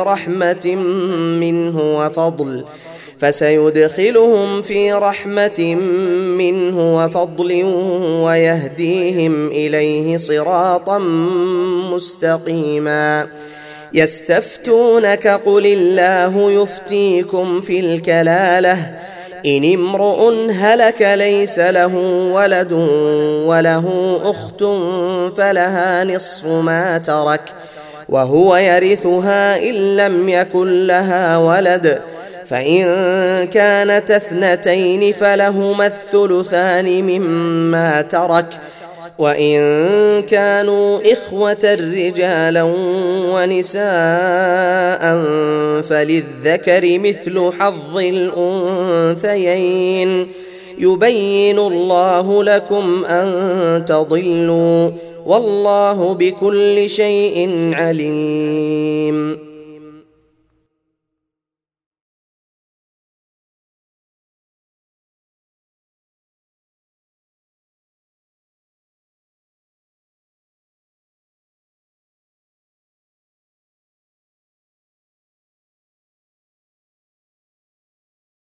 رحمة منه وفضل ويهديهم إليه صراطا مستقيما. يستفتونك قل الله يفتيكم في الكلالة إن امرؤ هلك ليس له ولد وله أخت فلها نصف ما ترك وهو يرثها إن لم يكن لها ولد فإن كانت اثنتين فلهما الثلثان مما ترك وإن كانوا إخوة رجالا ونساء فللذكر مثل حظ الأنثيين يبين الله لكم أن تضلوا والله بكل شيء عليم.